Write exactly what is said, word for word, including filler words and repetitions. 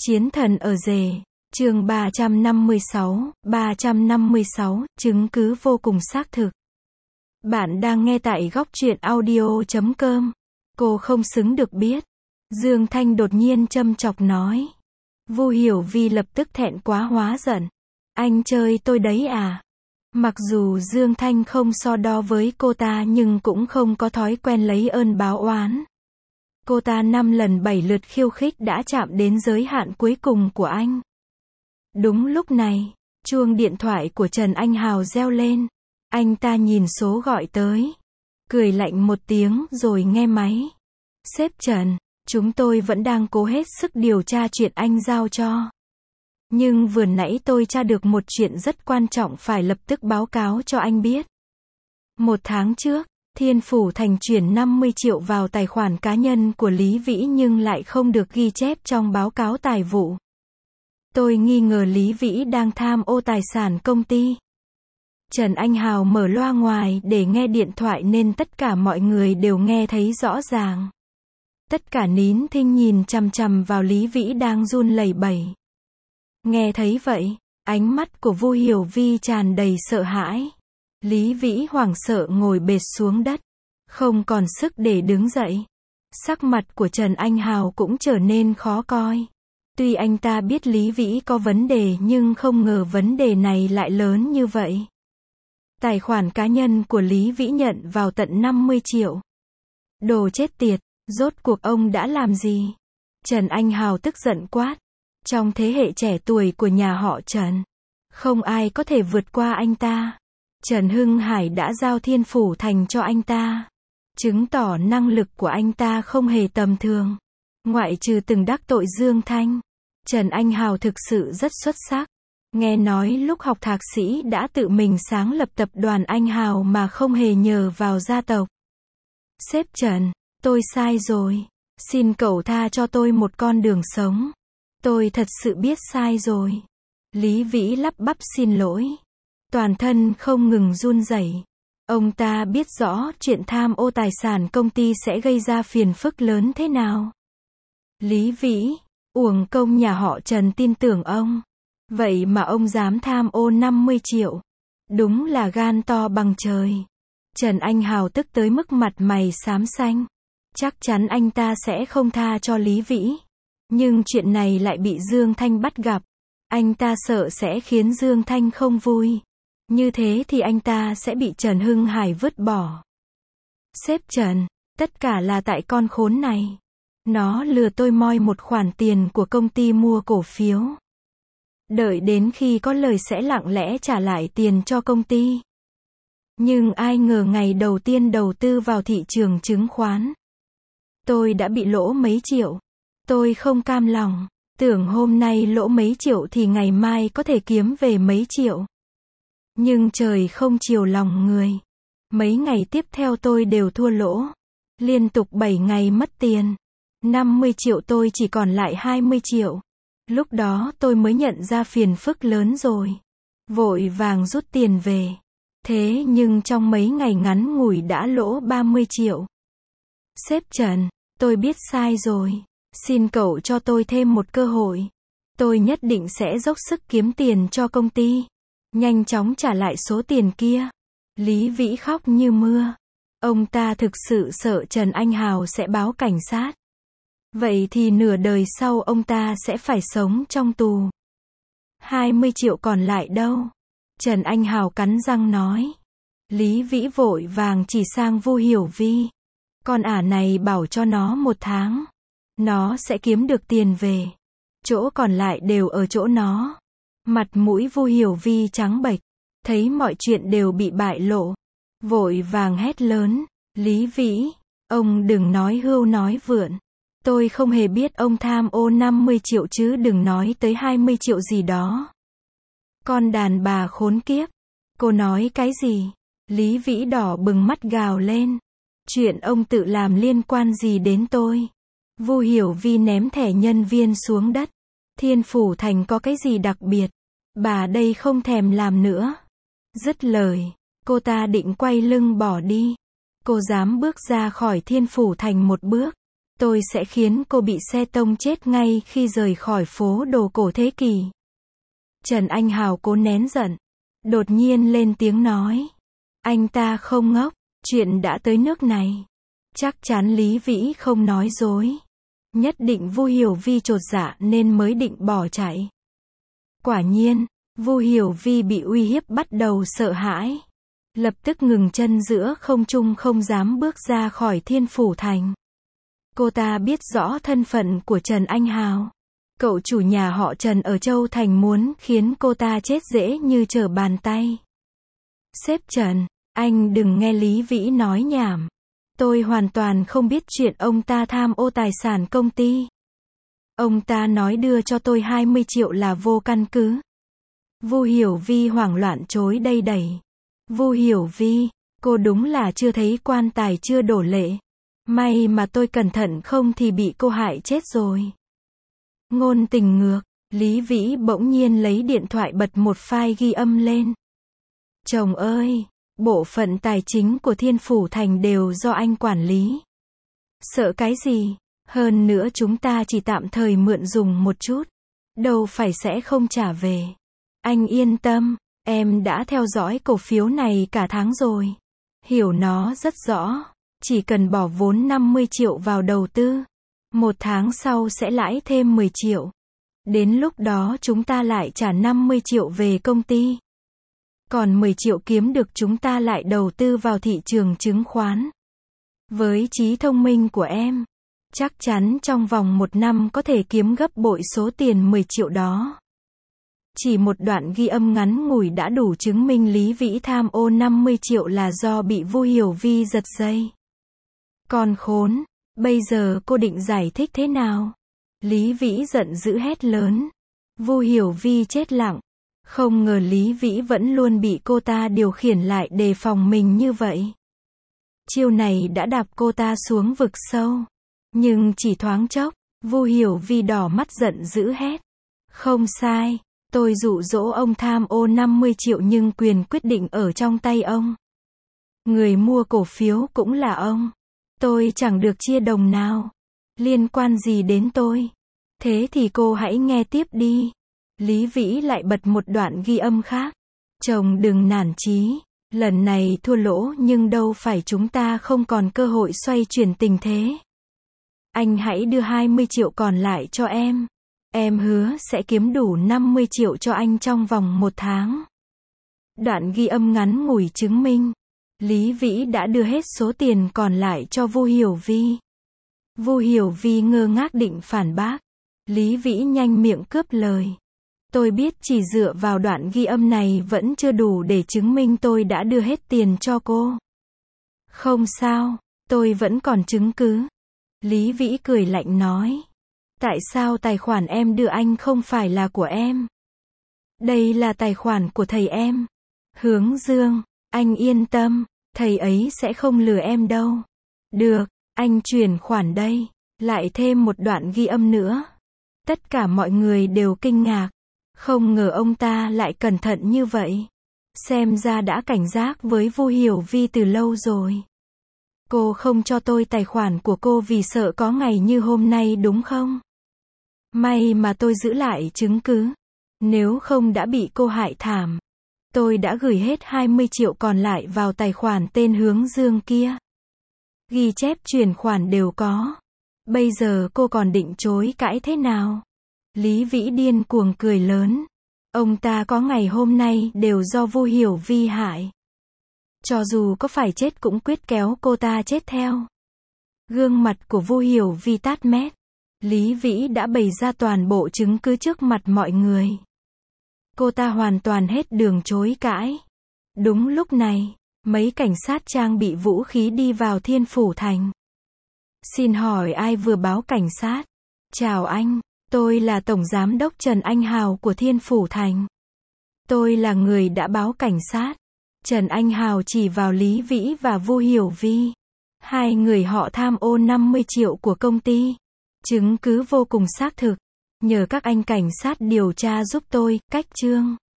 Chiến thần ở rể, chương ba trăm năm mươi sáu, ba trăm năm mươi sáu, chứng cứ vô cùng xác thực. Bạn đang nghe tại góc truyện audio chấm com. Cô không xứng được biết. Dương Thanh đột nhiên châm chọc nói. Vu Hiểu Vi lập tức thẹn quá hóa giận. Anh chơi tôi đấy à? Mặc dù Dương Thanh không so đo với cô ta nhưng cũng không có thói quen lấy ơn báo oán. Cô ta năm lần bảy lượt khiêu khích đã chạm đến giới hạn cuối cùng của anh. Đúng lúc này, chuông điện thoại của Trần Anh Hào reo lên. Anh ta nhìn số gọi tới. Cười lạnh một tiếng rồi nghe máy. Sếp Trần, chúng tôi vẫn đang cố hết sức điều tra chuyện anh giao cho. Nhưng vừa nãy tôi tra được một chuyện rất quan trọng phải lập tức báo cáo cho anh biết. Một tháng trước, Thiên Phủ Thành chuyển năm mươi triệu vào tài khoản cá nhân của Lý Vĩ nhưng lại không được ghi chép trong báo cáo tài vụ. Tôi nghi ngờ Lý Vĩ đang tham ô tài sản công ty. Trần Anh Hào mở loa ngoài để nghe điện thoại nên tất cả mọi người đều nghe thấy rõ ràng. Tất cả nín thinh nhìn chằm chằm vào Lý Vĩ đang run lẩy bẩy. Nghe thấy vậy, ánh mắt của Vu Hiểu Vi tràn đầy sợ hãi. Lý Vĩ hoảng sợ ngồi bệt xuống đất, không còn sức để đứng dậy. Sắc mặt của Trần Anh Hào cũng trở nên khó coi. Tuy anh ta biết Lý Vĩ có vấn đề nhưng không ngờ vấn đề này lại lớn như vậy. Tài khoản cá nhân của Lý Vĩ nhận vào tận năm mươi triệu. Đồ chết tiệt, rốt cuộc ông đã làm gì? Trần Anh Hào tức giận quát. Trong thế hệ trẻ tuổi của nhà họ Trần, không ai có thể vượt qua anh ta. Trần Hưng Hải đã giao Thiên Phủ Thành cho anh ta, chứng tỏ năng lực của anh ta không hề tầm thường. Ngoại trừ từng đắc tội Dương Thanh, Trần Anh Hào thực sự rất xuất sắc. Nghe nói lúc học thạc sĩ đã tự mình sáng lập tập đoàn Anh Hào mà không hề nhờ vào gia tộc. Sếp Trần, tôi sai rồi. Xin cậu tha cho tôi một con đường sống. Tôi thật sự biết sai rồi. Lý Vĩ lắp bắp xin lỗi. Toàn thân không ngừng run rẩy. Ông ta biết rõ chuyện tham ô tài sản công ty sẽ gây ra phiền phức lớn thế nào. Lý Vĩ, uổng công nhà họ Trần tin tưởng ông. Vậy mà ông dám tham ô năm mươi triệu. Đúng là gan to bằng trời. Trần Anh Hào tức tới mức mặt mày xám xanh. Chắc chắn anh ta sẽ không tha cho Lý Vĩ. Nhưng chuyện này lại bị Dương Thanh bắt gặp. Anh ta sợ sẽ khiến Dương Thanh không vui. Như thế thì anh ta sẽ bị Trần Hưng Hải vứt bỏ. Sếp Trần, tất cả là tại con khốn này. Nó lừa tôi moi một khoản tiền của công ty mua cổ phiếu. Đợi đến khi có lời sẽ lặng lẽ trả lại tiền cho công ty. Nhưng ai ngờ ngày đầu tiên đầu tư vào thị trường chứng khoán, tôi đã bị lỗ mấy triệu. Tôi không cam lòng, tưởng hôm nay lỗ mấy triệu thì ngày mai có thể kiếm về mấy triệu. Nhưng trời không chiều lòng người. Mấy ngày tiếp theo tôi đều thua lỗ. Liên tục bảy ngày mất tiền. năm mươi triệu tôi chỉ còn lại hai mươi triệu. Lúc đó tôi mới nhận ra phiền phức lớn rồi. Vội vàng rút tiền về. Thế nhưng trong mấy ngày ngắn ngủi đã lỗ ba mươi triệu. Sếp Trần, tôi biết sai rồi. Xin cậu cho tôi thêm một cơ hội. Tôi nhất định sẽ dốc sức kiếm tiền cho công ty. Nhanh chóng trả lại số tiền kia. Lý Vĩ khóc như mưa. Ông ta thực sự sợ Trần Anh Hào sẽ báo cảnh sát. Vậy thì nửa đời sau ông ta sẽ phải sống trong tù. hai mươi triệu còn lại đâu? Trần Anh Hào cắn răng nói. Lý Vĩ vội vàng chỉ sang Vu Hiểu Vi. Con ả này bảo cho nó một tháng. Nó sẽ kiếm được tiền về. Chỗ còn lại đều ở chỗ nó. Mặt mũi Vu Hiểu Vi trắng bệch. Thấy mọi chuyện đều bị bại lộ. Vội vàng hét lớn. Lý Vĩ, ông đừng nói hưu nói vượn. Tôi không hề biết ông tham ô năm mươi triệu chứ đừng nói tới hai mươi triệu gì đó. Con đàn bà khốn kiếp. Cô nói cái gì? Lý Vĩ đỏ bừng mắt gào lên. Chuyện ông tự làm liên quan gì đến tôi? Vu Hiểu Vi ném thẻ nhân viên xuống đất. Thiên Phủ Thành có cái gì đặc biệt? Bà đây không thèm làm nữa. Dứt lời, cô ta định quay lưng bỏ đi. Cô dám bước ra khỏi Thiên Phủ Thành một bước. Tôi sẽ khiến cô bị xe tông chết ngay khi rời khỏi phố đồ cổ thế kỷ. Trần Anh Hào cố nén giận. Đột nhiên lên tiếng nói. Anh ta không ngốc, chuyện đã tới nước này. Chắc chắn Lý Vĩ không nói dối. Nhất định Vu Hiểu Vi chột dạ nên mới định bỏ chạy. Quả nhiên, Vu Hiểu Vi bị uy hiếp bắt đầu sợ hãi. Lập tức ngừng chân giữa không trung không dám bước ra khỏi Thiên Phủ Thành. Cô ta biết rõ thân phận của Trần Anh Hào. Cậu chủ nhà họ Trần ở Châu Thành muốn khiến cô ta chết dễ như trở bàn tay. Sếp Trần, anh đừng nghe Lý Vĩ nói nhảm. Tôi hoàn toàn không biết chuyện ông ta tham ô tài sản công ty. Ông ta nói đưa cho tôi hai mươi triệu là vô căn cứ. Vu Hiểu Vi hoảng loạn chối đây đẩy. Vu Hiểu Vi, cô đúng là chưa thấy quan tài chưa đổ lệ. May mà tôi cẩn thận không thì bị cô hại chết rồi. Ngôn tình ngược, Lý Vĩ bỗng nhiên lấy điện thoại bật một file ghi âm lên. Chồng ơi, bộ phận tài chính của Thiên Phủ Thành đều do anh quản lý. Sợ cái gì? Hơn nữa chúng ta chỉ tạm thời mượn dùng một chút. Đâu phải sẽ không trả về. Anh yên tâm, em đã theo dõi cổ phiếu này cả tháng rồi. Hiểu nó rất rõ. Chỉ cần bỏ vốn năm mươi triệu vào đầu tư. Một tháng sau sẽ lãi thêm mười triệu. Đến lúc đó chúng ta lại trả năm mươi triệu về công ty. Còn mười triệu kiếm được chúng ta lại đầu tư vào thị trường chứng khoán. Với trí thông minh của em, chắc chắn trong vòng một năm có thể kiếm gấp bội số tiền mười triệu đó. Chỉ một đoạn ghi âm ngắn ngủi đã đủ chứng minh Lý Vĩ tham ô năm mươi triệu là do bị Vu Hiểu Vi giật dây. Con khốn, bây giờ cô định giải thích thế nào? Lý Vĩ giận dữ hét lớn. Vu Hiểu Vi chết lặng. Không ngờ Lý Vĩ vẫn luôn bị cô ta điều khiển lại đề phòng mình như vậy. Chiêu này đã đạp cô ta xuống vực sâu. Nhưng chỉ thoáng chốc, Vu Hiểu Vi đỏ mắt giận dữ hét. Không sai, tôi dụ dỗ ông tham ô năm mươi triệu nhưng quyền quyết định ở trong tay ông. Người mua cổ phiếu cũng là ông. Tôi chẳng được chia đồng nào. Liên quan gì đến tôi? Thế thì cô hãy nghe tiếp đi. Lý Vĩ lại bật một đoạn ghi âm khác. Chồng đừng nản chí. Lần này thua lỗ nhưng đâu phải chúng ta không còn cơ hội xoay chuyển tình thế. Anh hãy đưa hai mươi triệu còn lại cho em. Em hứa sẽ kiếm đủ năm mươi triệu cho anh trong vòng một tháng. Đoạn ghi âm ngắn ngủi chứng minh. Lý Vĩ đã đưa hết số tiền còn lại cho Vu Hiểu Vi. Vu Hiểu Vi ngơ ngác định phản bác. Lý Vĩ nhanh miệng cướp lời. Tôi biết chỉ dựa vào đoạn ghi âm này vẫn chưa đủ để chứng minh tôi đã đưa hết tiền cho cô. Không sao, tôi vẫn còn chứng cứ. Lý Vĩ cười lạnh nói. Tại sao tài khoản em đưa anh không phải là của em? Đây là tài khoản của thầy em. Hướng Dương, anh yên tâm, thầy ấy sẽ không lừa em đâu. Được, anh chuyển khoản đây. Lại thêm một đoạn ghi âm nữa. Tất cả mọi người đều kinh ngạc. Không ngờ ông ta lại cẩn thận như vậy. Xem ra đã cảnh giác với Vu Hiểu Vi từ lâu rồi. Cô không cho tôi tài khoản của cô vì sợ có ngày như hôm nay đúng không? May mà tôi giữ lại chứng cứ. Nếu không đã bị cô hại thảm. Tôi đã gửi hết hai mươi triệu còn lại vào tài khoản tên Hướng Dương kia. Ghi chép chuyển khoản đều có. Bây giờ cô còn định chối cãi thế nào? Lý Vĩ điên cuồng cười lớn. Ông ta có ngày hôm nay đều do Vu Hiểu Vi hại. Cho dù có phải chết cũng quyết kéo cô ta chết theo. Gương mặt của Vu Hiểu Vi tát mét. Lý Vĩ đã bày ra toàn bộ chứng cứ trước mặt mọi người. Cô ta hoàn toàn hết đường chối cãi. Đúng lúc này, mấy cảnh sát trang bị vũ khí đi vào Thiên Phủ Thành. Xin hỏi ai vừa báo cảnh sát? Chào anh, tôi là Tổng Giám đốc Trần Anh Hào của Thiên Phủ Thành. Tôi là người đã báo cảnh sát. Trần Anh Hào chỉ vào Lý Vĩ và Vu Hiểu Vi. Hai người họ tham ô năm mươi triệu của công ty. Chứng cứ vô cùng xác thực. Nhờ các anh cảnh sát điều tra giúp tôi, cách chương.